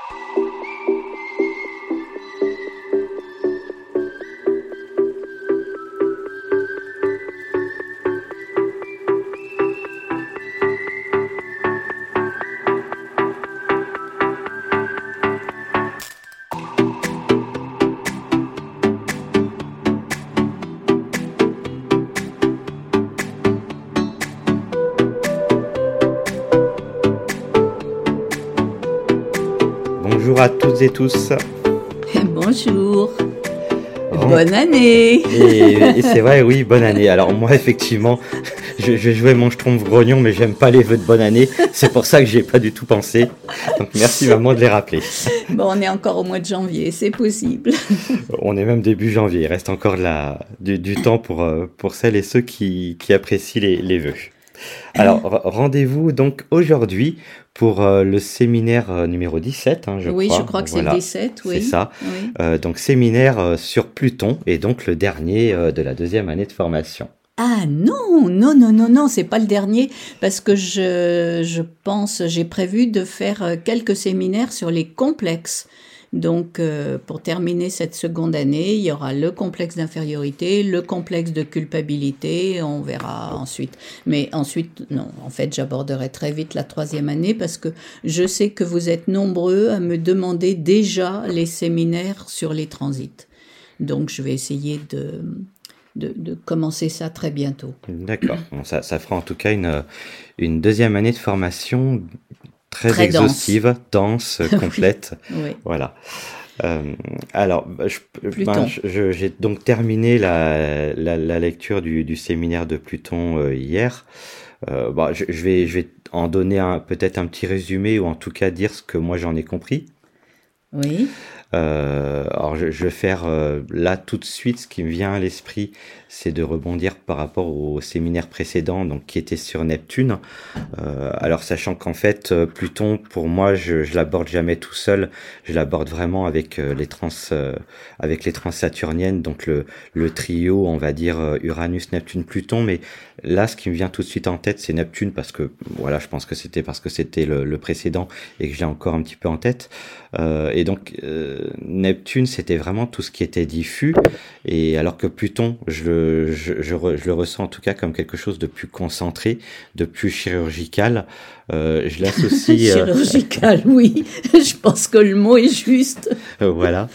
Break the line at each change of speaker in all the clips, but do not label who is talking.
Bonjour à toutes et tous.
Bonjour. Bonne année.
Et c'est vrai, oui, bonne année. Alors moi, effectivement, je jouais mon schtroumpf grognon, mais j'aime pas les vœux de bonne année. C'est pour ça que j'y ai pas du tout pensé. Donc merci maman de les rappeler.
Bon, on est encore au mois de janvier, c'est possible.
On est même début janvier. Il reste encore du temps pour celles et ceux qui apprécient les vœux. Alors, rendez-vous donc aujourd'hui pour le séminaire numéro 17, je crois.
Oui, je crois que c'est le 17, oui.
C'est ça.
Oui.
Donc, séminaire sur Pluton et donc le dernier de la deuxième année de formation.
Ah non, c'est pas le dernier, parce que je pense, j'ai prévu de faire quelques séminaires sur les complexes. Donc, pour terminer cette seconde année, il y aura le complexe d'infériorité, le complexe de culpabilité, on verra ensuite. Mais ensuite, non, en fait, j'aborderai très vite la troisième année parce que je sais que vous êtes nombreux à me demander déjà les séminaires sur les transits. Donc, je vais essayer de commencer ça très bientôt.
D'accord. Bon, ça fera en tout cas une deuxième année de formation très exhaustive, dense, complète.
Oui.
Voilà. Alors, j'ai donc terminé la lecture du séminaire de Pluton hier. Je vais en donner peut-être un petit résumé ou en tout cas dire ce que moi j'en ai compris.
Oui.
Alors je vais faire là tout de suite ce qui me vient à l'esprit, c'est de rebondir par rapport au séminaire précédent, donc qui était sur Neptune. Alors sachant qu'en fait Pluton, pour moi, je l'aborde jamais tout seul, je l'aborde vraiment avec les trans saturniennes, donc le trio, on va dire Uranus, Neptune, Pluton. Mais là, ce qui me vient tout de suite en tête, c'est Neptune parce que voilà, je pense que c'était parce que c'était le précédent et que j'ai encore un petit peu en tête. Et donc Neptune, c'était vraiment tout ce qui était diffus, et alors que Pluton, je le ressens en tout cas comme quelque chose de plus concentré, de plus chirurgical. Je l'associe
chirurgical, oui. Je pense que le mot est juste.
Voilà.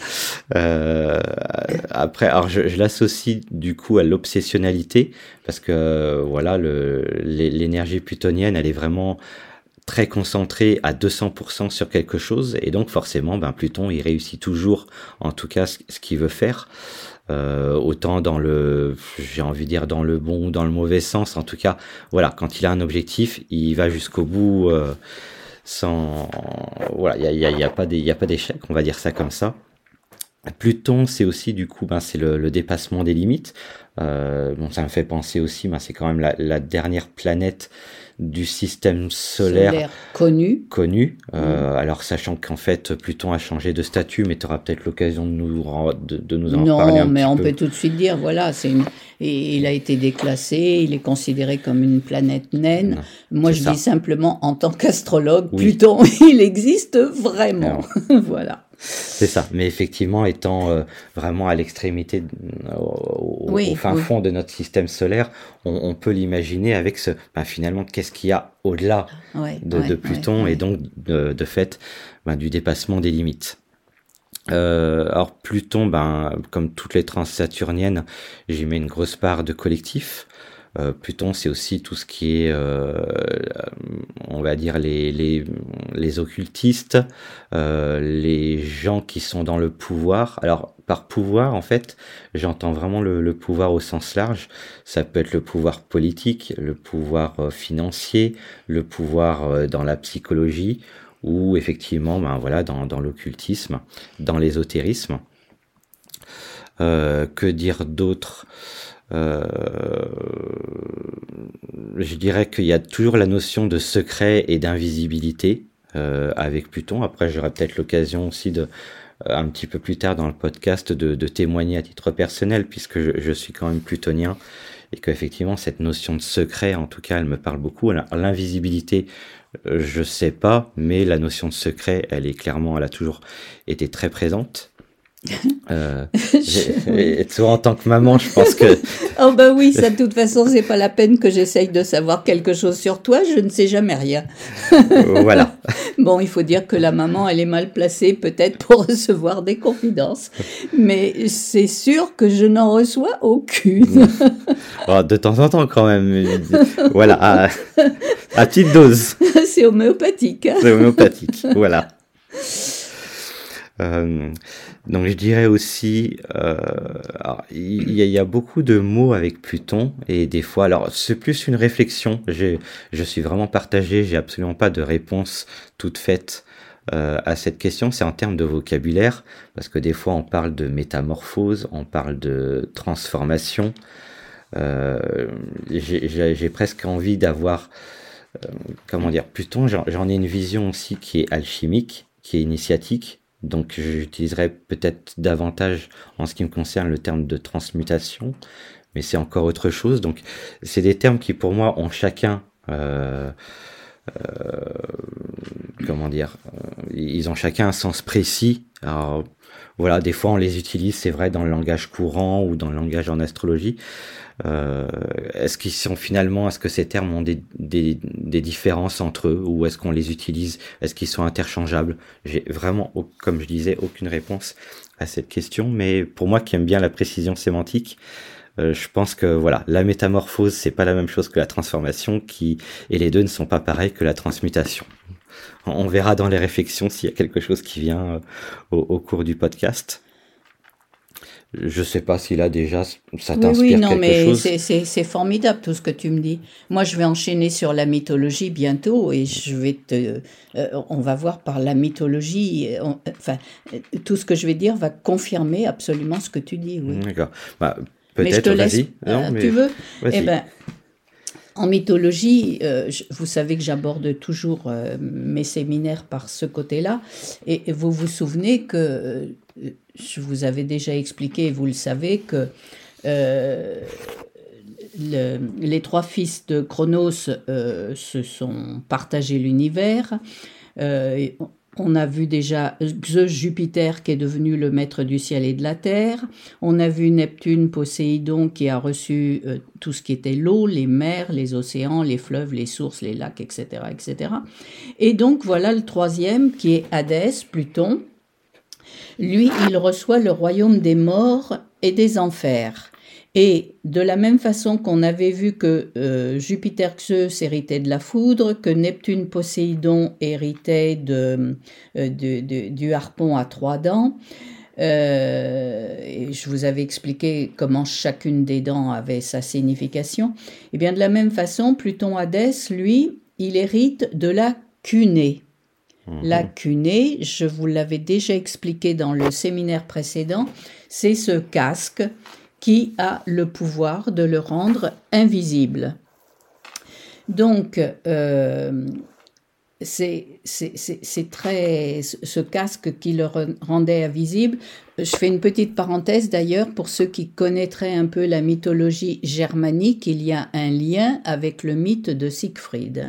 Après, alors je l'associe du coup à l'obsessionnalité parce que voilà, l'énergie plutonienne, elle est vraiment très concentré à 200% sur quelque chose, et donc forcément Pluton il réussit toujours en tout cas ce qu'il veut faire, autant dans j'ai envie de dire dans le bon ou dans le mauvais sens. En tout cas voilà, quand il a un objectif il va jusqu'au bout, sans voilà, il y a pas d'échec, on va dire ça comme ça. Pluton, c'est aussi du coup c'est le dépassement des limites. Ça me fait penser aussi, c'est quand même la dernière planète du système solaire
connu.
Alors sachant qu'en fait Pluton a changé de statut, mais tu auras peut-être l'occasion de nous en parler un petit peu.
Non, mais on peut tout de suite dire, voilà, il a été déclassé, il est considéré comme une planète naine. Moi, je dis simplement, en tant qu'astrologue, oui. Pluton, il existe vraiment. Voilà.
C'est ça, mais effectivement, étant vraiment à l'extrémité, au fin fond de notre système solaire, on peut l'imaginer avec finalement, qu'est-ce qu'il y a au-delà de Pluton, et donc de fait du dépassement des limites. Alors Pluton, comme toutes les transsaturniennes, j'y mets une grosse part de collectif. Pluton, c'est aussi tout ce qui est, on va dire, les occultistes, les gens qui sont dans le pouvoir. Alors, par pouvoir, en fait, j'entends vraiment le pouvoir au sens large. Ça peut être le pouvoir politique, le pouvoir financier, le pouvoir dans la psychologie, ou effectivement, dans l'occultisme, dans l'ésotérisme. Que dire d'autre ? Je dirais qu'il y a toujours la notion de secret et d'invisibilité avec Pluton. Après, j'aurai peut-être l'occasion aussi un petit peu plus tard dans le podcast de témoigner à titre personnel, puisque je suis quand même plutonien et qu'effectivement cette notion de secret, en tout cas, elle me parle beaucoup. L'invisibilité, je sais pas, mais la notion de secret, elle a toujours été très présente. Et toi, en tant que maman, je pense que...
Oh ben oui, ça de toute façon, c'est pas la peine que j'essaye de savoir quelque chose sur toi, je ne sais jamais rien.
Voilà.
Bon, il faut dire que la maman, elle est mal placée peut-être pour recevoir des confidences, mais c'est sûr que je n'en reçois aucune.
Oh, de temps en temps quand même. Voilà, à petite dose.
C'est homéopathique. Hein.
C'est homéopathique, voilà. Donc je dirais aussi, il y a beaucoup de mots avec Pluton et des fois, alors c'est plus une réflexion. Je suis vraiment partagé, j'ai absolument pas de réponse toute faite à cette question. C'est en termes de vocabulaire parce que des fois on parle de métamorphose, on parle de transformation. J'ai presque envie d'avoir, comment dire, Pluton. J'en ai une vision aussi qui est alchimique, qui est initiatique. Donc j'utiliserai peut-être davantage en ce qui me concerne le terme de transmutation, mais c'est encore autre chose. Donc c'est des termes qui pour moi ont chacun, comment dire, ils ont chacun un sens précis. Alors voilà, des fois on les utilise, c'est vrai, dans le langage courant ou dans le langage en astrologie. Est-ce que ces termes ont des différences entre eux ou est-ce qu'on les utilise? Est-ce qu'ils sont interchangeables? J'ai vraiment, comme je disais, aucune réponse à cette question, mais pour moi qui aime bien la précision sémantique, je pense que voilà, la métamorphose, c'est pas la même chose que la transformation, et les deux ne sont pas pareils que la transmutation. On verra dans les réflexions s'il y a quelque chose qui vient au cours du podcast. Je sais pas si là déjà ça t'inspire quelque chose.
C'est formidable tout ce que tu me dis. Moi, je vais enchaîner sur la mythologie bientôt et on va voir par la mythologie, tout ce que je vais dire va confirmer absolument ce que tu dis. Oui.
D'accord. Bah, peut-être. Vas-y.
Tu veux? Eh ben, en mythologie, vous savez que j'aborde toujours mes séminaires par ce côté-là, et vous vous souvenez que je vous avais déjà expliqué, et vous le savez, que les trois fils de Cronos se sont partagés l'univers. On a vu déjà Zeus Jupiter qui est devenu le maître du ciel et de la terre. On a vu Neptune Poséidon qui a reçu tout ce qui était l'eau, les mers, les océans, les fleuves, les sources, les lacs, etc., etc. Et donc voilà le troisième qui est Hadès, Pluton. Lui, il reçoit le royaume des morts et des enfers. Et de la même façon qu'on avait vu que Jupiter Zeus héritait de la foudre, que Neptune Poséidon héritait du harpon à 3 dents, et je vous avais expliqué comment chacune des dents avait sa signification, et bien de la même façon, Pluton Hadès, lui, il hérite de la cunée. La cunée, je vous l'avais déjà expliqué dans le séminaire précédent, c'est ce casque qui a le pouvoir de le rendre invisible. Donc, c'est ce casque qui le rendait invisible. Je fais une petite parenthèse d'ailleurs, pour ceux qui connaîtraient un peu la mythologie germanique, il y a un lien avec le mythe de Siegfried.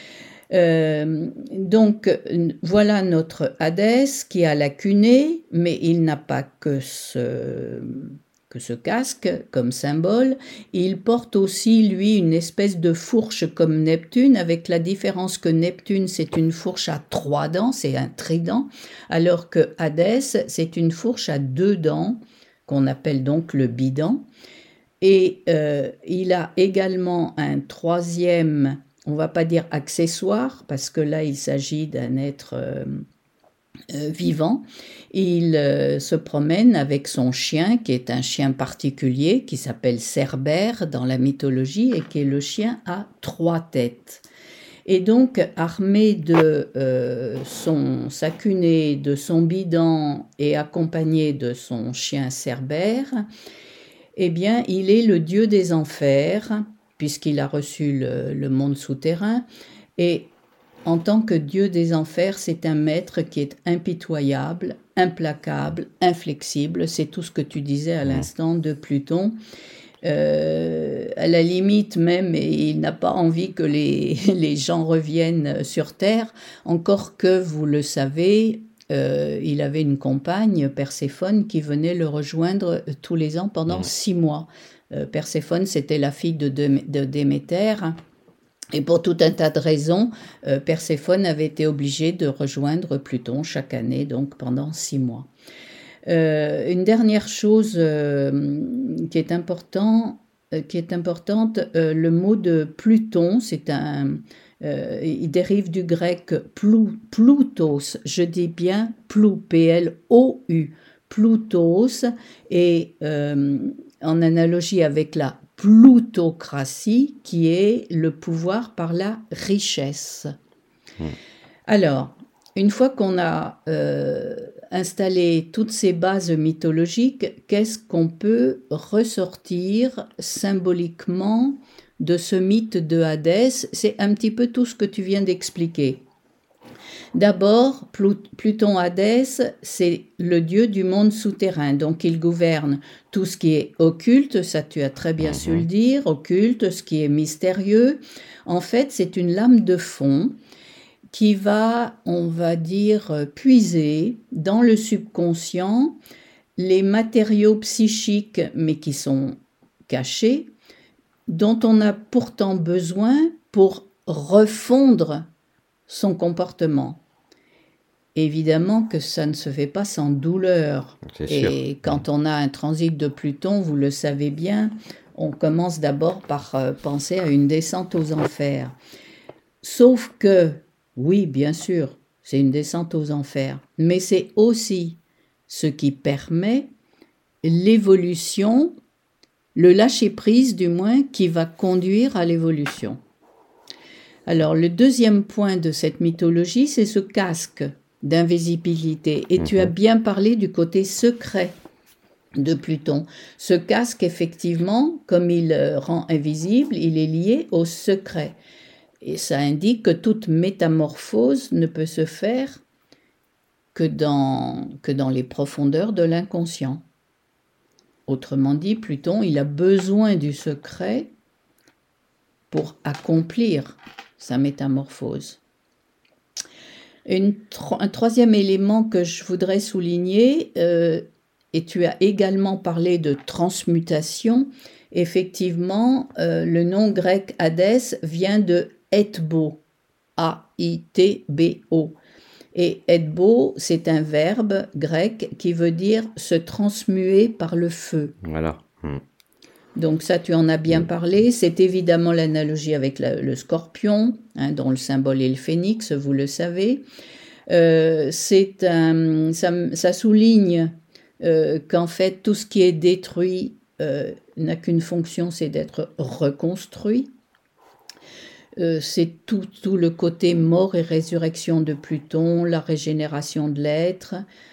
Donc voilà notre Hadès qui a la cunée, mais il n'a pas que ce casque comme symbole. Il porte aussi lui une espèce de fourche comme Neptune, avec la différence que Neptune c'est une fourche à 3 dents, c'est un trident, alors que Hadès c'est une fourche à 2 dents qu'on appelle donc le bident. Et il a également un troisième, on ne va pas dire accessoire, parce que là, il s'agit d'un être vivant. Il se promène avec son chien, qui est un chien particulier, qui s'appelle Cerbère dans la mythologie, et qui est le chien à 3 têtes. Et donc, armé de sa cunée, de son bident, et accompagné de son chien Cerbère, eh bien, il est le dieu des enfers, puisqu'il a reçu le monde souterrain, et en tant que dieu des enfers, c'est un maître qui est impitoyable, implacable, inflexible, c'est tout ce que tu disais à l'instant de Pluton. À la limite même, et il n'a pas envie que les gens reviennent sur Terre, encore que, vous le savez, il avait une compagne, Perséphone, qui venait le rejoindre tous les ans pendant 6 mois. Perséphone, c'était la fille de Déméter, et pour tout un tas de raisons, Perséphone avait été obligée de rejoindre Pluton chaque année, donc pendant 6 mois. Une dernière chose qui est importante, le mot de Pluton, il dérive du grec ploutos, je dis bien P-L-O-U, ploutos, et en analogie avec la plutocratie, qui est le pouvoir par la richesse. Alors, une fois qu'on a installé toutes ces bases mythologiques, qu'est-ce qu'on peut ressortir symboliquement de ce mythe de Hadès? C'est un petit peu tout ce que tu viens d'expliquer. D'abord, Pluton Hadès, c'est le dieu du monde souterrain, donc il gouverne tout ce qui est occulte, ça tu as très bien su le dire, occulte, ce qui est mystérieux. En fait, c'est une lame de fond qui va, on va dire, puiser dans le subconscient les matériaux psychiques, mais qui sont cachés, dont on a pourtant besoin pour refondre son comportement. Évidemment que ça ne se fait pas sans douleur. Et quand on a un transit de Pluton, vous le savez bien, on commence d'abord par penser à une descente aux enfers. Sauf que, oui, bien sûr, c'est une descente aux enfers, mais c'est aussi ce qui permet l'évolution, le lâcher-prise du moins, qui va conduire à l'évolution. Alors, le deuxième point de cette mythologie, c'est ce casque d'invisibilité. Et tu as bien parlé du côté secret de Pluton. Ce casque, effectivement, comme il rend invisible, il est lié au secret. Et ça indique que toute métamorphose ne peut se faire que dans les profondeurs de l'inconscient. Autrement dit, Pluton, il a besoin du secret pour accomplir sa métamorphose. Un troisième élément que je voudrais souligner, et tu as également parlé de transmutation, effectivement, le nom grec Hadès vient de Aitbo, A-I-T-B-O. Et Aitbo, c'est un verbe grec qui veut dire se transmuer par le feu.
Voilà.
Donc ça, tu en as bien parlé. C'est évidemment l'analogie avec le scorpion, dont le symbole est le phénix, vous le savez. Ça souligne qu'en fait, tout ce qui est détruit n'a qu'une fonction, c'est d'être reconstruit. C'est tout le côté mort et résurrection de Pluton, la régénération de l'être,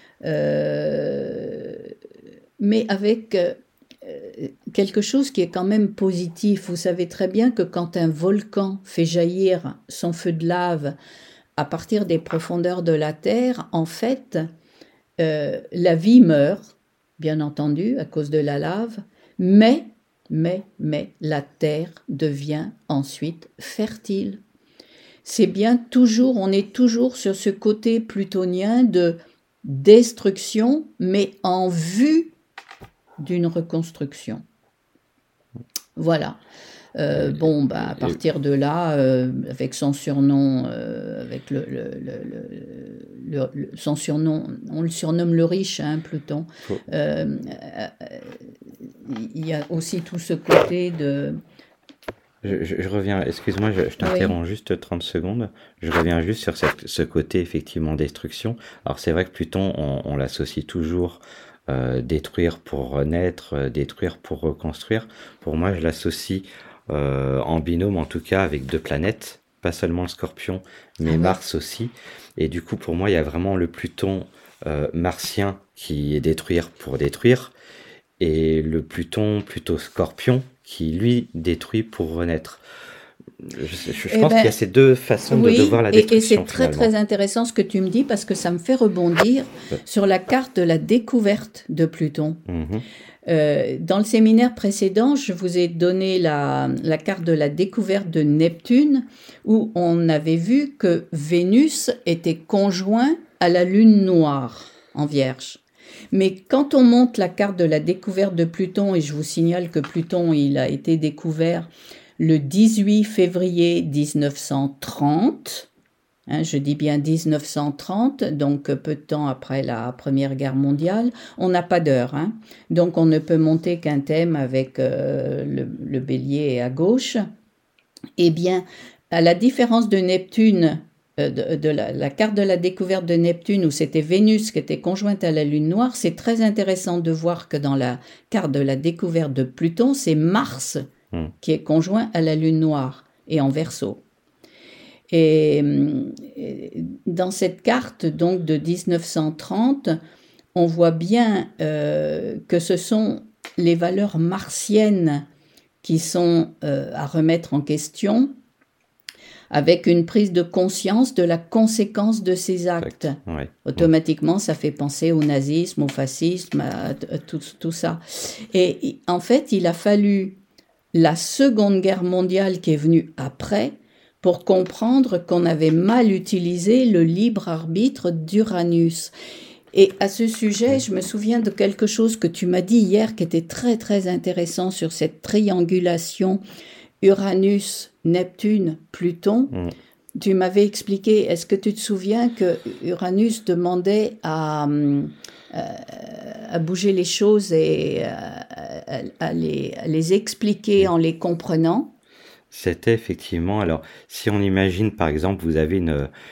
mais avec quelque chose qui est quand même positif. Vous savez très bien que quand un volcan fait jaillir son feu de lave à partir des profondeurs de la Terre, en fait, la vie meurt, bien entendu, à cause de la lave, mais la terre devient ensuite fertile. C'est bien toujours, on est toujours sur ce côté plutonien de destruction, mais en vue d'une reconstruction. Voilà. À partir de là, avec son surnom, son surnom, on le surnomme le riche, Pluton. Il y a aussi tout ce côté de...
Je reviens, excuse-moi, je t'interromps juste 30 secondes. Je reviens juste sur ce côté, effectivement, destruction. Alors, c'est vrai que Pluton, on l'associe toujours détruire pour renaître, détruire pour reconstruire. Pour moi, je l'associe en binôme, en tout cas, avec 2 planètes, pas seulement le Scorpion, mais Mars aussi. Et du coup, pour moi, il y a vraiment le Pluton martien qui est détruire pour détruire, et le Pluton plutôt Scorpion qui, lui, détruit pour renaître. Je pense qu'il y a ces 2 façons de voir la destruction.
Et c'est très, très intéressant ce que tu me dis, parce que ça me fait rebondir sur la carte de la découverte de Pluton. Dans le séminaire précédent, je vous ai donné la carte de la découverte de Neptune, où on avait vu que Vénus était conjoint à la Lune noire en Vierge. Mais quand on monte la carte de la découverte de Pluton, et je vous signale que Pluton, il a été découvert le 18 février 1930, je dis bien 1930, donc peu de temps après la Première Guerre mondiale, on n'a pas d'heure, donc on ne peut monter qu'un thème avec le bélier à gauche. Eh bien, à la différence de Neptune, de la carte de la découverte de Neptune, où c'était Vénus qui était conjointe à la Lune noire, c'est très intéressant de voir que dans la carte de la découverte de Pluton, c'est Mars qui est conjoint à la Lune noire et en Verseau. Et dans cette carte donc de 1930, on voit bien que ce sont les valeurs martiennes qui sont à remettre en question, avec une prise de conscience de la conséquence de ces actes.
Ouais.
Automatiquement, ça fait penser au nazisme, au fascisme, à tout ça. Et en fait, il a fallu la Seconde Guerre mondiale qui est venue après pour comprendre qu'on avait mal utilisé le libre arbitre d'Uranus. Et à ce sujet, je me souviens de quelque chose que tu m'as dit hier qui était très très intéressant sur cette triangulation Uranus, Neptune, Pluton. Tu m'avais expliqué, est-ce que tu te souviens que Uranus demandait à bouger les choses et à les expliquer en les comprenant?
C'était effectivement, alors si on imagine par exemple, vous avez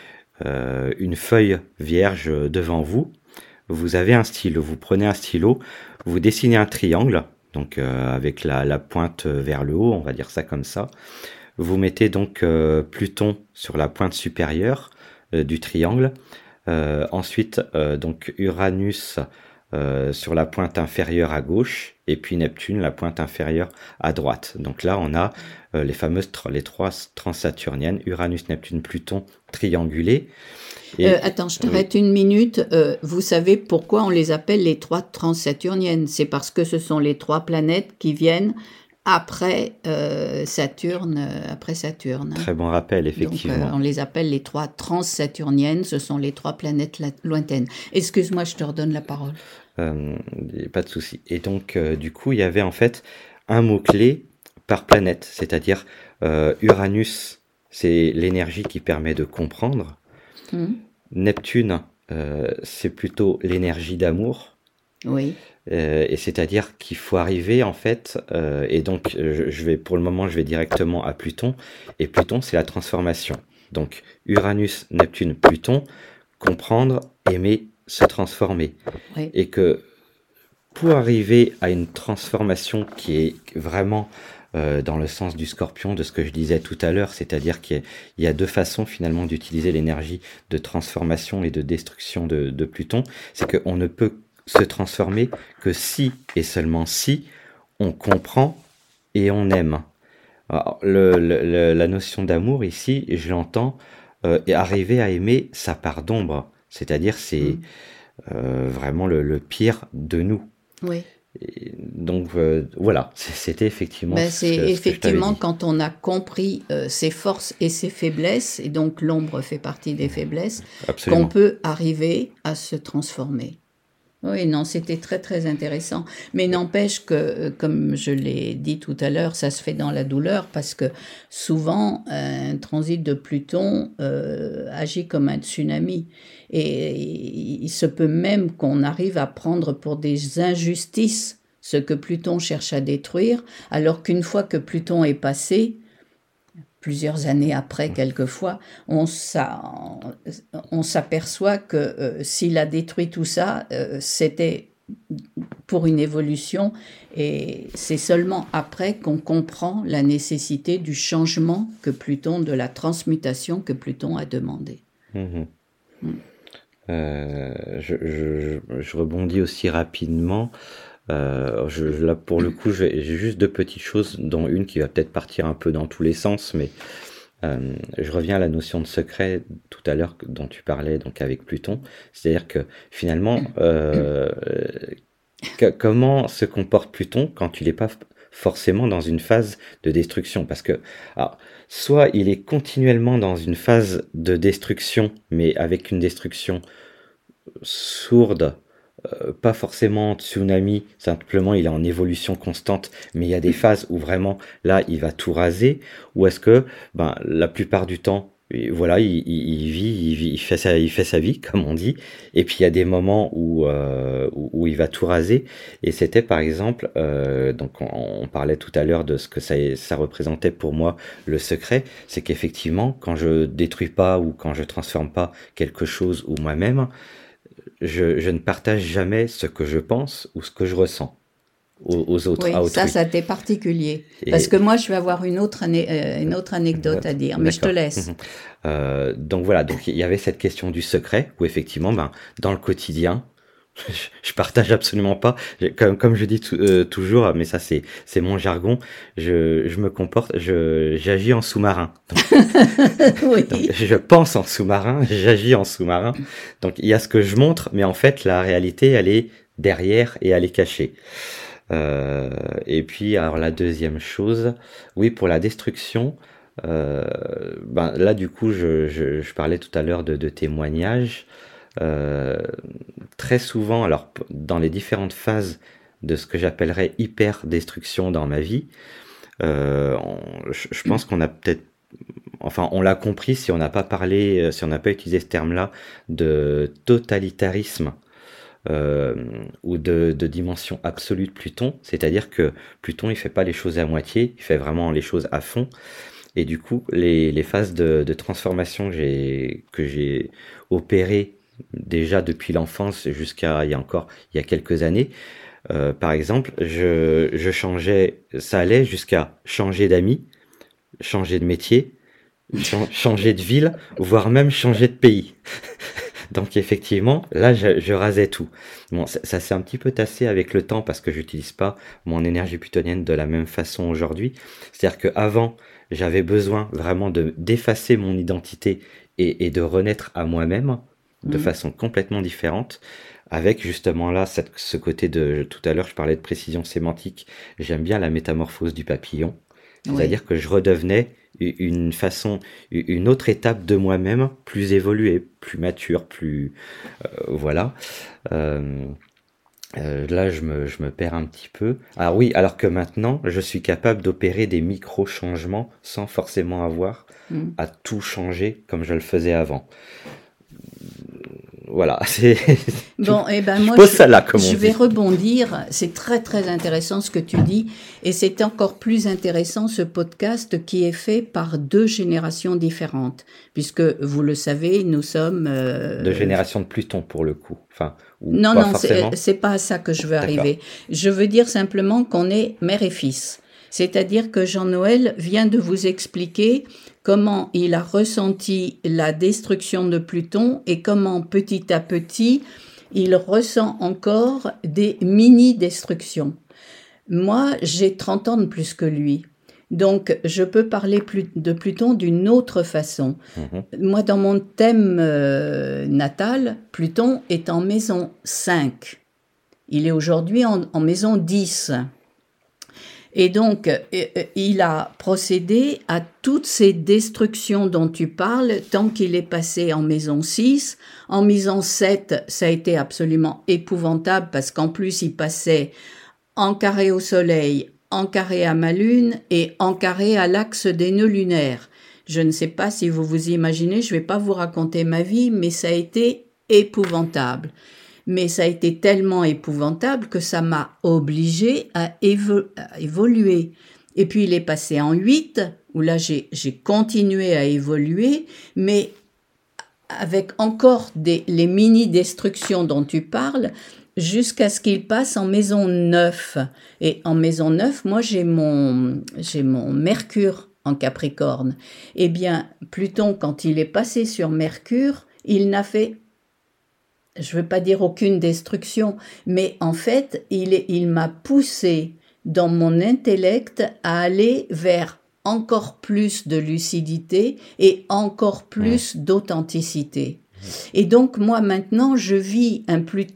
une feuille vierge devant vous, vous avez un stylo, vous prenez un stylo, vous dessinez un triangle, donc avec la pointe vers le haut, on va dire ça comme ça. Vous mettez donc Pluton sur la pointe supérieure du triangle, ensuite donc Uranus sur la pointe inférieure à gauche, et puis Neptune, la pointe inférieure à droite. Donc là, on a les trois transsaturniennes, Uranus, Neptune, Pluton, triangulées.
Et, attends, je t'arrête une minute. Vous savez pourquoi on les appelle les trois transsaturniennes? C'est parce que ce sont les trois planètes qui viennent après Saturne.
Très bon rappel, effectivement.
Donc, on les appelle les trois transsaturniennes. Ce sont les trois planètes lointaines. Excuse-moi, je te redonne la parole.
Pas de souci. Et donc, du coup, il y avait en fait un mot-clé par planète. C'est-à-dire, Uranus, c'est l'énergie qui permet de comprendre. Neptune, c'est plutôt l'énergie d'amour.
Oui.
Et c'est-à-dire qu'il faut arriver en fait, et donc pour le moment je vais directement à Pluton, et Pluton c'est la transformation. Donc Uranus, Neptune, Pluton, comprendre, aimer, se transformer.
Oui.
Et que pour arriver à une transformation qui est vraiment dans le sens du scorpion, de ce que je disais tout à l'heure, c'est-à-dire qu'il y a deux façons finalement d'utiliser l'énergie de transformation et de destruction de Pluton, c'est qu'on ne peut se transformer que si et seulement si on comprend et on aime. Alors, la notion d'amour ici, je l'entends, arriver à aimer sa part d'ombre, c'est-à-dire c'est vraiment le pire de nous.
Oui.
Et donc voilà, c'était effectivement
c'est effectivement quand on a compris ses forces et ses faiblesses, et donc l'ombre fait partie des faiblesses, qu'on peut arriver à se transformer. Oui, non, c'était très très intéressant. Mais n'empêche que, comme je l'ai dit tout à l'heure, ça se fait dans la douleur parce que souvent, un transit de Pluton agit comme un tsunami. Et il se peut même qu'on arrive à prendre pour des injustices ce que Pluton cherche à détruire, alors qu'une fois que Pluton est passé, plusieurs années après, quelquefois, on s'aperçoit que s'il a détruit tout ça, c'était pour une évolution, et c'est seulement après qu'on comprend la nécessité du changement que Pluton, de la transmutation que Pluton a demandé.
Je rebondis aussi rapidement. Là, pour le coup, j'ai juste deux petites choses, dont une qui va peut-être partir un peu dans tous les sens, mais je reviens à la notion de secret tout à l'heure dont tu parlais, donc avec Pluton. C'est-à-dire que finalement, comment se comporte Pluton quand il n'est pas forcément dans une phase de destruction? Parce que, alors, soit il est continuellement dans une phase de destruction, mais avec une destruction sourde, pas forcément tsunami, simplement il est en évolution constante, mais il y a des phases où vraiment, là, il va tout raser, ou est-ce que, la plupart du temps, voilà, il vit, il fait sa vie, comme on dit, et puis il y a des moments où il va tout raser, et c'était par exemple, donc on parlait tout à l'heure de ce que ça représentait pour moi, le secret, c'est qu'effectivement, quand je détruis pas ou quand je transforme pas quelque chose ou moi-même, je ne partage jamais ce que je pense ou ce que je ressens aux autres,
oui,
à autrui.
ça t'est particulier. Parce que moi, je vais avoir une autre anecdote à dire, mais je te laisse.
Donc voilà, donc il y avait cette question du secret, où effectivement, dans le quotidien, je partage absolument pas, comme je dis toujours, mais ça c'est mon jargon, je me comporte, j'agis en sous-marin.
Oui.
Donc, je pense en sous-marin, j'agis en sous-marin. Donc il y a ce que je montre, mais en fait la réalité elle est derrière et elle est cachée. Et puis alors la deuxième chose, oui, pour la destruction, là du coup je parlais tout à l'heure de témoignages. Très souvent, alors dans les différentes phases de ce que j'appellerais hyper destruction dans ma vie, je pense qu'on a peut-être, enfin on l'a compris si on n'a pas parlé, si on n'a pas utilisé ce terme-là de totalitarisme. Ou de dimension absolue de Pluton, c'est-à-dire que Pluton il fait pas les choses à moitié, il fait vraiment les choses à fond, et du coup les phases de transformation que j'ai opérées déjà depuis l'enfance jusqu'à il y a quelques années, par exemple je changeais, ça allait jusqu'à changer d'amis, changer de métier, changer de ville, voire même changer de pays. Donc effectivement, là, je rasais tout. Bon, ça s'est un petit peu tassé avec le temps parce que j'utilise pas mon énergie plutonienne de la même façon aujourd'hui. C'est-à-dire qu'avant, j'avais besoin vraiment d'effacer mon identité et de renaître à moi-même de façon complètement différente. Avec justement là, ce côté de, tout à l'heure, je parlais de précision sémantique. J'aime bien la métamorphose du papillon. C'est-à-dire que je redevenais une autre étape de moi-même, plus évoluée, plus mature, plus voilà. Là, je me perds un petit peu. Ah oui, alors que maintenant, je suis capable d'opérer des micro-changements sans forcément avoir à tout changer comme je le faisais avant. Voilà, c'est.
Bon, et ben moi, je vais rebondir. C'est très très intéressant ce que tu dis, et c'est encore plus intéressant ce podcast qui est fait par deux générations différentes, puisque vous le savez, nous sommes
deux générations de Pluton pour le coup. Enfin,
non, c'est pas à ça que je veux arriver. Je veux dire simplement qu'on est mère et fils. C'est-à-dire que Jean-Noël vient de vous expliquer comment il a ressenti la destruction de Pluton et comment petit à petit il ressent encore des mini-destructions. Moi, j'ai 30 ans de plus que lui. Donc, je peux parler de Pluton d'une autre façon. Moi, dans mon thème natal, Pluton est en maison 5. Il est aujourd'hui en maison 10. Et donc, il a procédé à toutes ces destructions dont tu parles tant qu'il est passé en maison 6. En maison 7, ça a été absolument épouvantable parce qu'en plus, il passait en carré au soleil, en carré à ma lune et en carré à l'axe des nœuds lunaires. Je ne sais pas si vous vous imaginez, je ne vais pas vous raconter ma vie, mais ça a été épouvantable. Mais ça a été tellement épouvantable que ça m'a obligée à évoluer. Et puis il est passé en 8, où là j'ai continué à évoluer, mais avec encore les mini-destructions dont tu parles, jusqu'à ce qu'il passe en maison 9. Et en maison 9, moi j'ai mon Mercure en Capricorne. Eh bien, Pluton, quand il est passé sur Mercure, il n'a fait, je ne veux pas dire aucune destruction, mais en fait, il m'a poussé dans mon intellect à aller vers encore plus de lucidité et encore plus d'authenticité. Et donc, moi, maintenant, je vis un Pluton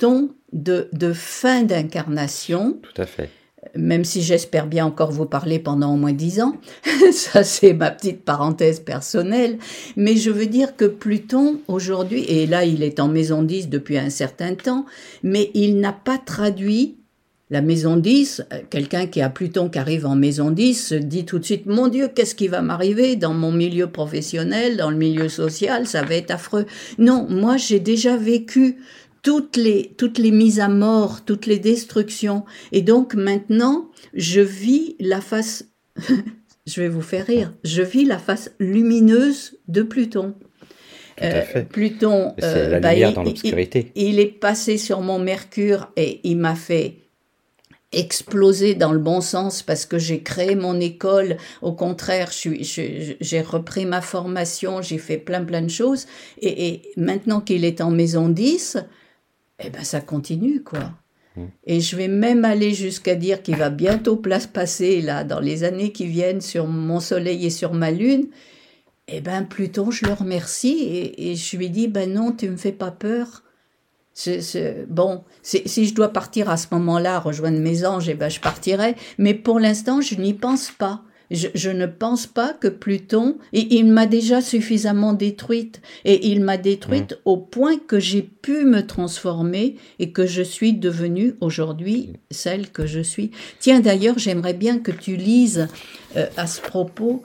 de fin d'incarnation.
Tout à fait.
Même si j'espère bien encore vous parler pendant au moins 10 ans. Ça, c'est ma petite parenthèse personnelle. Mais je veux dire que Pluton, aujourd'hui, et là, il est en maison 10 depuis un certain temps, mais il n'a pas traduit la maison 10. Quelqu'un qui a Pluton qui arrive en maison 10 se dit tout de suite, mon Dieu, qu'est-ce qui va m'arriver dans mon milieu professionnel, dans le milieu social, ça va être affreux. Non, moi, j'ai déjà vécu toutes les mises à mort, toutes les destructions. Et donc maintenant, je vis la face, je vais vous faire rire, je vis la face lumineuse de Pluton.
Tout à fait.
Pluton,
c'est la lumière dans l'obscurité.
Il est passé sur mon Mercure et il m'a fait exploser dans le bon sens parce que j'ai créé mon école. Au contraire, j'ai repris ma formation, j'ai fait plein de choses. Et maintenant qu'il est en maison 10, eh ben ça continue, quoi. Et je vais même aller jusqu'à dire qu'il va bientôt passer, là, dans les années qui viennent, sur mon soleil et sur ma lune. Eh ben Pluton, je le remercie et je lui dis, ben non, tu me fais pas peur. Bon, si je dois partir à ce moment-là, rejoindre mes anges, eh ben je partirai. Mais pour l'instant, je n'y pense pas. Je ne pense pas que Pluton, et il m'a déjà suffisamment détruite, et il m'a détruite au point que j'ai pu me transformer et que je suis devenue aujourd'hui celle que je suis. Tiens, d'ailleurs, j'aimerais bien que tu lises à ce propos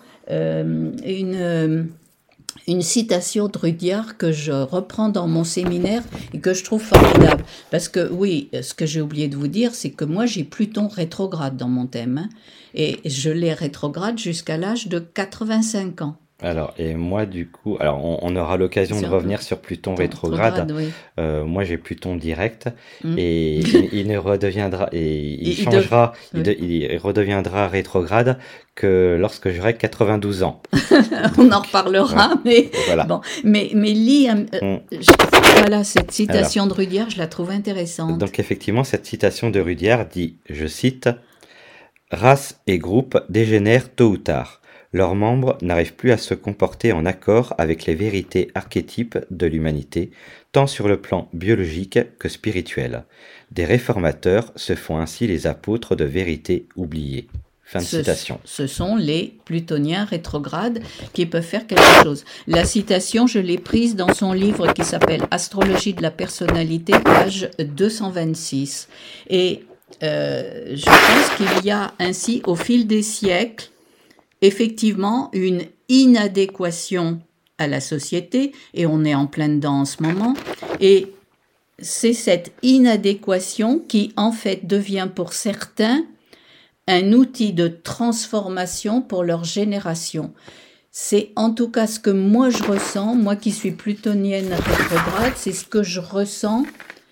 une citation de Rudyard que je reprends dans mon séminaire et que je trouve formidable. Parce que oui, ce que j'ai oublié de vous dire, c'est que moi j'ai Pluton rétrograde dans mon thème. Hein, et je l'ai rétrograde jusqu'à l'âge de 85 ans.
Alors, et moi, du coup, alors on aura l'occasion de revenir sur Pluton rétrograde.
Oui.
Moi, j'ai Pluton direct et il ne redeviendra, et il changera, il redeviendra rétrograde que lorsque j'aurai 92 ans.
On en reparlera,
ouais,
mais
voilà.
Bon, mais lis, voilà, cette citation de Rudyard, je la trouve intéressante.
Donc, effectivement, cette citation de Rudyard dit, je cite, « Race et groupe dégénèrent tôt ou tard. Leurs membres n'arrivent plus à se comporter en accord avec les vérités archétypes de l'humanité, tant sur le plan biologique que spirituel. Des réformateurs se font ainsi les apôtres de vérités oubliées. » Fin de citation.
Ce sont les plutoniens rétrogrades qui peuvent faire quelque chose. La citation, je l'ai prise dans son livre qui s'appelle « Astrologie de la personnalité », page 226. Et je pense qu'il y a ainsi, au fil des siècles, effectivement une inadéquation à la société, et on est en plein dedans en ce moment, et c'est cette inadéquation qui en fait devient pour certains un outil de transformation pour leur génération. C'est en tout cas ce que moi je ressens, moi qui suis plutonienne rétrograde, c'est ce que je ressens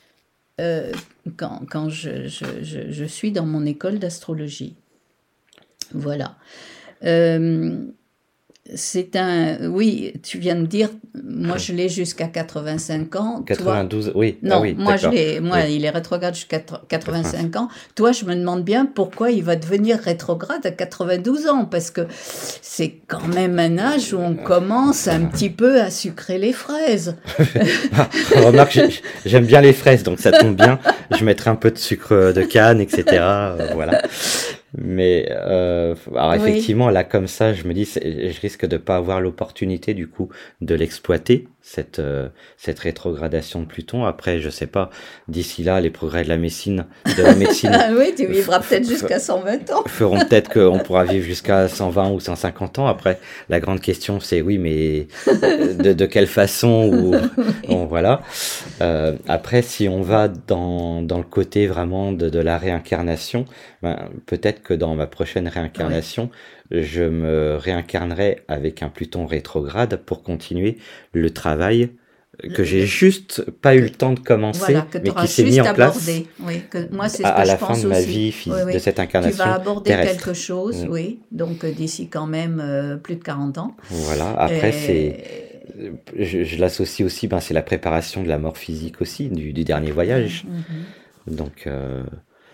quand je suis dans mon école d'astrologie. Voilà. Oui, tu viens de dire, moi je l'ai jusqu'à 85 ans.
92,
toi,
oui.
Non,
oui,
moi
oui.
Il est rétrograde jusqu'à 85 ans. Toi, je me demande bien pourquoi il va devenir rétrograde à 92 ans, parce que c'est quand même un âge où on commence un petit peu à sucrer les fraises.
Remarque, j'aime bien les fraises, donc ça tombe bien. Je mettrai un peu de sucre de canne, etc. Voilà. Mais alors effectivement, là comme ça, je me dis, je risque de pas avoir l'opportunité du coup de l'exploiter, cette rétrogradation de Pluton. Après, je sais pas, d'ici là, les progrès de la médecine,
oui, tu vivras peut-être jusqu'à 120 ans.
Feront peut-être qu'on pourra vivre jusqu'à 120 ou 150 ans. Après, la grande question, c'est oui, mais de quelle façon ou bon, voilà. Après, si on va dans le côté vraiment de la réincarnation, ben, peut-être que dans ma prochaine réincarnation, je me réincarnerai avec un Pluton rétrograde pour continuer le travail que j'ai juste pas eu le temps de commencer, voilà, mais qui s'est mis en place
oui, moi, c'est ce que
à la
je pense
fin de ma
aussi.
vie de cette incarnation.
Tu vas aborder
terrestre.
Quelque chose, oui, donc d'ici quand même plus de 40 ans.
Voilà, après je l'associe aussi, ben, c'est la préparation de la mort physique aussi, du dernier voyage. Donc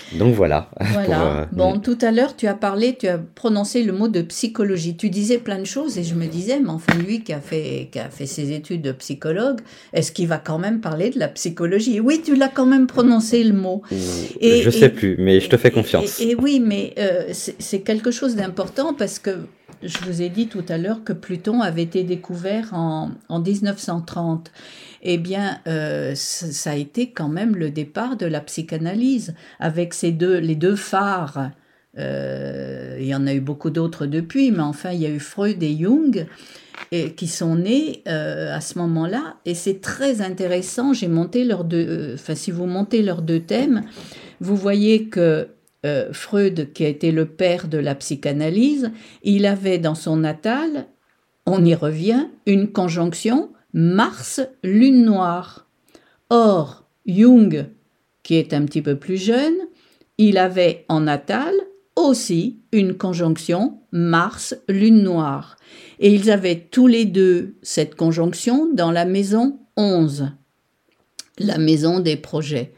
Donc voilà.
Voilà. Bon, tout à l'heure, tu as prononcé le mot de psychologie. Tu disais plein de choses et je me disais, mais enfin, lui qui a fait ses études de psychologue, est-ce qu'il va quand même parler de la psychologie? Oui, tu l'as quand même prononcé le mot.
Je sais plus, mais je te fais confiance.
Et oui, mais c'est quelque chose d'important parce que je vous ai dit tout à l'heure que Pluton avait été découvert en 1930. Eh bien, ça a été quand même le départ de la psychanalyse, avec les deux phares. Il y en a eu beaucoup d'autres depuis, mais enfin, il y a eu Freud et Jung qui sont nés à ce moment-là, et c'est très intéressant. J'ai monté si vous montez leurs deux thèmes, vous voyez que Freud, qui a été le père de la psychanalyse, il avait dans son natal, on y revient, une conjonction Mars, Lune noire. Or, Jung, qui est un petit peu plus jeune, il avait en natal aussi une conjonction Mars, Lune noire. Et ils avaient tous les deux cette conjonction dans la maison 11, la maison des projets.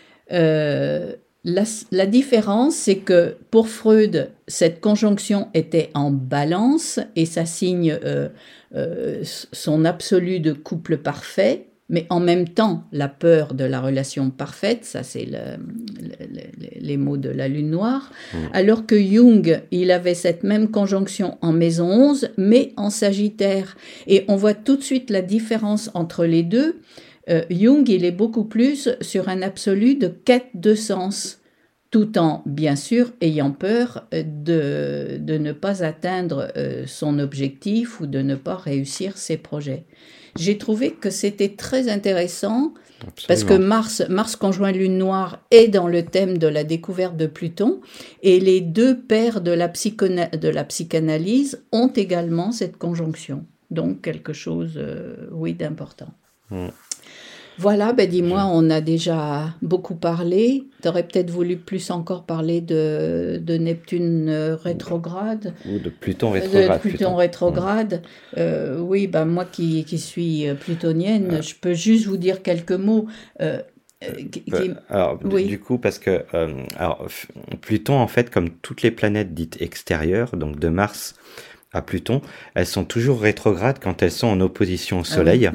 La différence, c'est que pour Freud, cette conjonction était en balance et ça signe son absolu de couple parfait, mais en même temps la peur de la relation parfaite, ça c'est les mots de la lune noire, alors que Jung, il avait cette même conjonction en maison 11, mais en Sagittaire. Et on voit tout de suite la différence entre les deux. Jung, il est beaucoup plus sur un absolu de quête de sens, tout en, bien sûr, ayant peur de ne pas atteindre son objectif ou de ne pas réussir ses projets. J'ai trouvé que c'était très intéressant. Absolument. Parce que Mars conjoint Lune noire est dans le thème de la découverte de Pluton, et les deux pères de la psychanalyse ont également cette conjonction. Donc quelque chose, oui, d'important. Voilà, dis-moi, on a déjà beaucoup parlé. Tu aurais peut-être voulu plus encore parler de Neptune rétrograde.
Ou de Pluton rétrograde.
De Pluton rétrograde. Oui, moi qui suis plutonienne, je peux juste vous dire quelques mots.
Oui. Du coup, parce que Pluton, en fait, comme toutes les planètes dites extérieures, donc de Mars à Pluton, elles sont toujours rétrogrades quand elles sont en opposition au Soleil.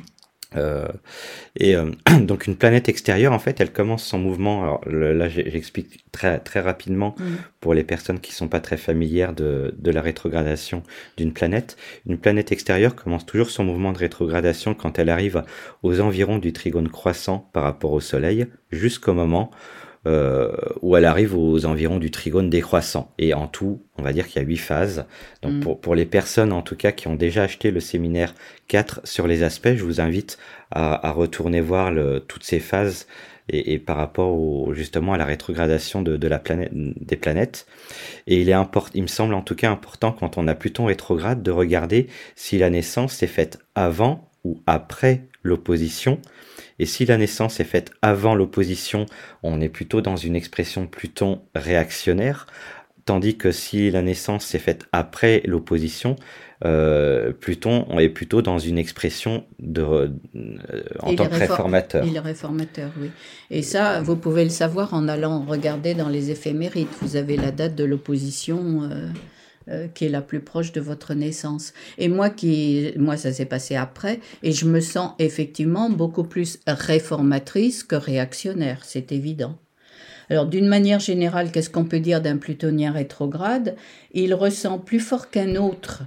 Donc une planète extérieure, en fait, elle commence son mouvement. Alors là, j'explique très très rapidement pour les personnes qui sont pas très familières de la rétrogradation d'une planète. Une planète extérieure commence toujours son mouvement de rétrogradation quand elle arrive aux environs du trigone croissant par rapport au Soleil, jusqu'au moment où elle arrive aux environs du trigone décroissant. Et en tout, on va dire qu'il y a 8 phases. Donc pour les personnes en tout cas qui ont déjà acheté le séminaire 4 sur les aspects, je vous invite à retourner voir toutes ces phases et par rapport justement à la rétrogradation des planètes. Et il me semble en tout cas important, quand on a Pluton rétrograde, de regarder si la naissance est faite avant ou après l'opposition. Et si la naissance est faite avant l'opposition, on est plutôt dans une expression Pluton réactionnaire, tandis que si la naissance est faite après l'opposition, Pluton, on est plutôt dans une expression en tant que réformateur.
Il est réformateur, oui. Et ça, vous pouvez le savoir en allant regarder dans les éphémérides. Vous avez la date de l'opposition qui est la plus proche de votre naissance. Et moi, ça s'est passé après, et je me sens effectivement beaucoup plus réformatrice que réactionnaire, c'est évident. Alors, d'une manière générale, qu'est-ce qu'on peut dire d'un plutonien rétrograde ? Il ressent plus fort qu'un autre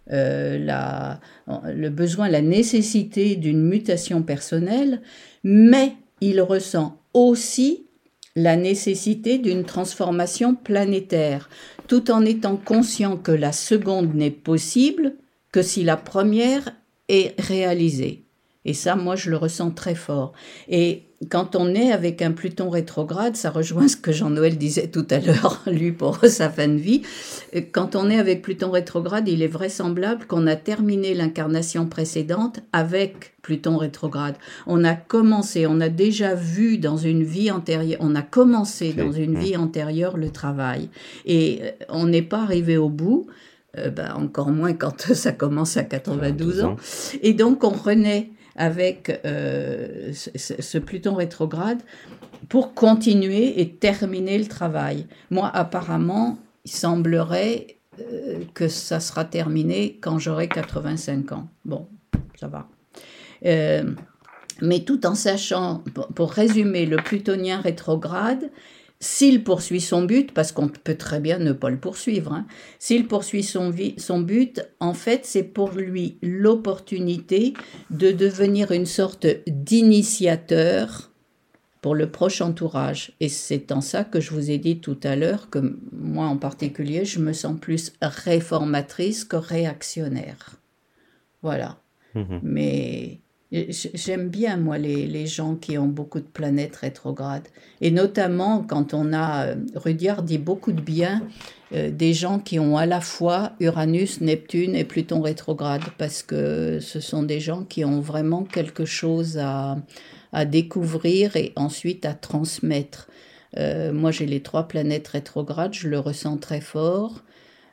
le besoin, la nécessité d'une mutation personnelle, mais il ressent aussi la nécessité d'une transformation planétaire, tout en étant conscient que la seconde n'est possible que si la première est réalisée. Et ça, moi, je le ressens très fort. Et quand on est avec un Pluton rétrograde, ça rejoint ce que Jean-Noël disait tout à l'heure, lui, pour sa fin de vie. Quand on est avec Pluton rétrograde, il est vraisemblable qu'on a terminé l'incarnation précédente avec Pluton rétrograde. On a déjà vu dans une vie antérieure, vie antérieure le travail. Et on n'est pas arrivé au bout. Encore moins quand ça commence à 92 ans. Et donc, on renaît avec ce Pluton rétrograde pour continuer et terminer le travail. Moi, apparemment, il semblerait que ça sera terminé quand j'aurai 85 ans. Bon, ça va. Mais tout en sachant, pour résumer, le plutonien rétrograde, s'il poursuit son but, parce qu'on peut très bien ne pas le poursuivre, hein, s'il poursuit son but, en fait, c'est pour lui l'opportunité de devenir une sorte d'initiateur pour le proche entourage. Et c'est en ça que je vous ai dit tout à l'heure que moi en particulier, je me sens plus réformatrice que réactionnaire. Voilà. Mais j'aime bien, moi, les gens qui ont beaucoup de planètes rétrogrades. Et notamment, quand on a, Rudyard dit beaucoup de bien, des gens qui ont à la fois Uranus, Neptune et Pluton rétrograde, parce que ce sont des gens qui ont vraiment quelque chose à découvrir et ensuite à transmettre. Moi, j'ai les 3 planètes rétrogrades, je le ressens très fort.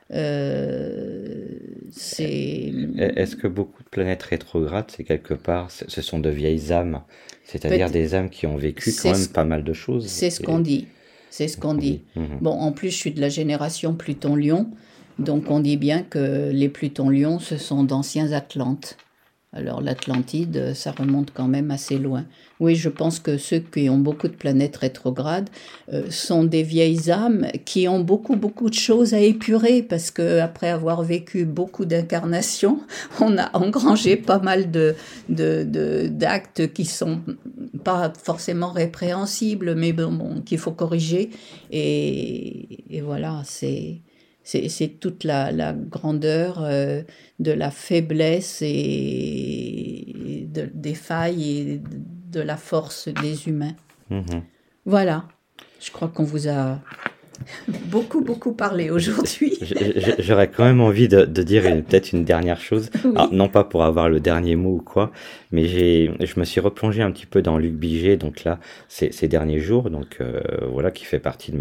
Est-ce que beaucoup de planètes rétrogrades, c'est quelque part, ce sont de vieilles âmes, c'est-à-dire des âmes qui ont vécu quand même pas mal de choses?
C'est ce qu'on dit. C'est ce qu'on dit. Bon, en plus, je suis de la génération Pluton-Lion, donc on dit bien que les Pluton-Lion, ce sont d'anciens Atlantes. Alors l'Atlantide, ça remonte quand même assez loin. Oui, je pense que ceux qui ont beaucoup de planètes rétrogrades sont des vieilles âmes qui ont beaucoup de choses à épurer, parce qu'après avoir vécu beaucoup d'incarnations, on a engrangé pas mal d'actes qui sont pas forcément répréhensibles, mais bon qu'il faut corriger. Et voilà, c'est toute la grandeur de la faiblesse et des failles et de la force des humains. Voilà, je crois qu'on vous a beaucoup parlé aujourd'hui.
J'aurais quand même envie de dire peut-être une dernière chose.
Oui.
Alors, non pas pour avoir le dernier mot ou quoi, mais je me suis replongé un petit peu dans Luc Biget, donc là, ces derniers jours, donc voilà, qui fait partie de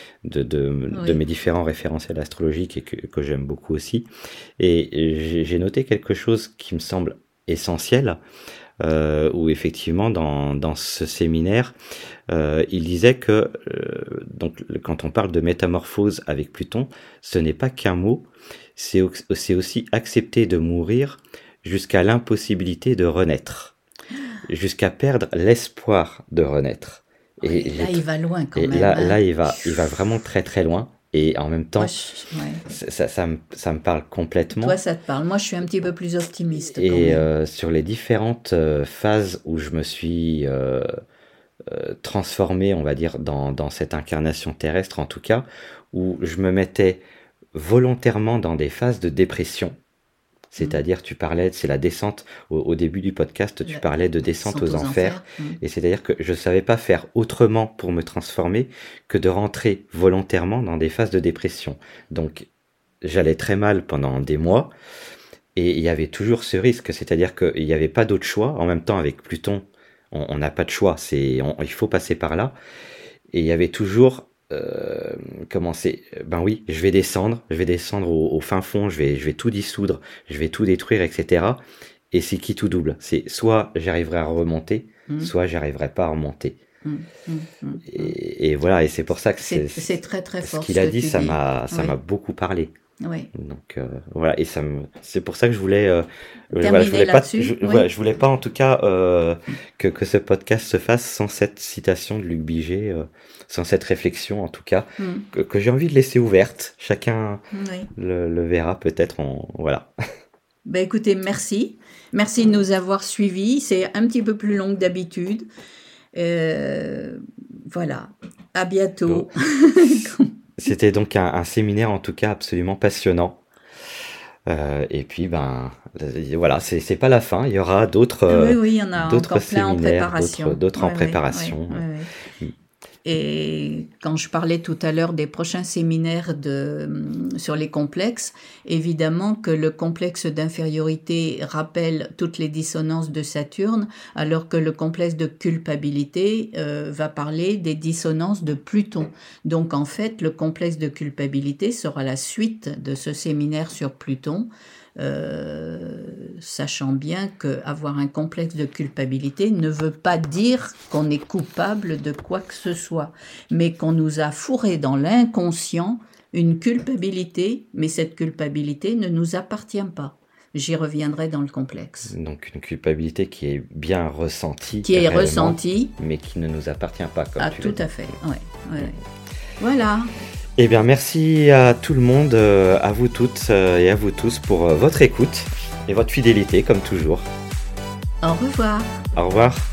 mes différents référentiels astrologiques et que j'aime beaucoup aussi. Et j'ai noté quelque chose qui me semble essentiel, où effectivement dans ce séminaire, il disait que donc quand on parle de métamorphose avec Pluton, ce n'est pas qu'un mot, c'est aussi accepter de mourir jusqu'à l'impossibilité de renaître, jusqu'à perdre l'espoir de renaître.
Et là, il va loin quand même.
Là, il va vraiment très très loin. Et en même temps, ça me parle complètement.
Toi, ça te parle. Moi, je suis un petit peu plus optimiste.
Et sur les différentes phases où je me suis transformé, on va dire, dans cette incarnation terrestre, en tout cas, où je me mettais volontairement dans des phases de dépression. C'est-à-dire, tu parlais, c'est la descente, au début du podcast, tu parlais de descente aux enfers. Et c'est-à-dire que je savais pas faire autrement pour me transformer que de rentrer volontairement dans des phases de dépression. Donc, j'allais très mal pendant des mois. Et il y avait toujours ce risque, c'est-à-dire qu'il n'y avait pas d'autre choix. En même temps, avec Pluton, on n'a pas de choix, il faut passer par là. Et il y avait toujours... ben oui, je vais descendre au fin fond, je vais tout dissoudre, je vais tout détruire, etc. Et c'est qui tout double, c'est soit j'arriverai à remonter, soit j'arriverai pas à remonter. Et voilà, et c'est pour ça que
c'est très très fort.
Ce qu'il a dit, ça m'a beaucoup parlé.
Oui.
Donc voilà, et c'est pour ça que je voulais je voulais pas en tout cas que ce podcast se fasse sans cette citation de Luc Biget, sans cette réflexion en tout cas que j'ai envie de laisser ouverte. Chacun le verra peut-être. Voilà.
Ben écoutez, merci de nous avoir suivis. C'est un petit peu plus long que d'habitude. Voilà. À bientôt.
C'était donc un séminaire en tout cas absolument passionnant. Et puis voilà, c'est pas la fin. Il y aura d'autres.
Oui, il y en a d'autres séminaires,
d'autres en préparation.
Et quand je parlais tout à l'heure des prochains séminaires sur les complexes, évidemment que le complexe d'infériorité rappelle toutes les dissonances de Saturne, alors que le complexe de culpabilité va parler des dissonances de Pluton. Donc en fait, le complexe de culpabilité sera la suite de ce séminaire sur Pluton. sachant bien qu'avoir un complexe de culpabilité ne veut pas dire qu'on est coupable de quoi que ce soit, mais qu'on nous a fourré dans l'inconscient une culpabilité, mais cette culpabilité ne nous appartient pas. J'y reviendrai dans le complexe.
Donc une culpabilité qui est bien ressentie.
Qui est ressentie.
Mais qui ne nous appartient pas, comme tu
tout à fait, ouais. Voilà.
Eh bien, merci à tout le monde, à vous toutes et à vous tous pour votre écoute et votre fidélité, comme toujours.
Au revoir.
Au revoir.